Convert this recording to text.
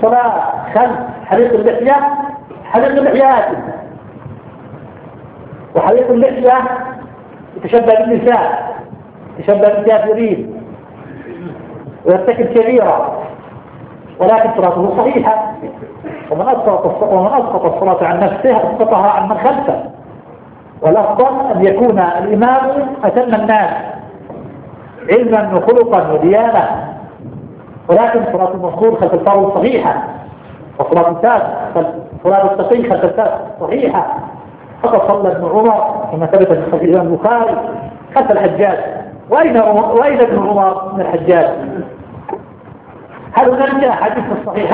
الصلاة خلف حليق اللحية حليق اللحيات، وحليق اللحية يتشبه بالنساء، يتشبه بالكافرين ويرتكب كبيرة، ولكن صلاته صحيحة. ومن أسقط الصلاة عن نفسه أسقطها عن من خلفه، والأفضل أن يكون الإمام أتم الناس علما وخلقا وديانة، ولكن صلاة المنصور خلف الفرض صحيحة، وصلاة صلاة التقي خلف الفرض صحيحة. فقد صلى ابن عمر كما ثبت في صحيح الإمام البخاري خلف الحجاج. وأين ابن عمر من الحجاج؟ هل هناك حديث الصحيح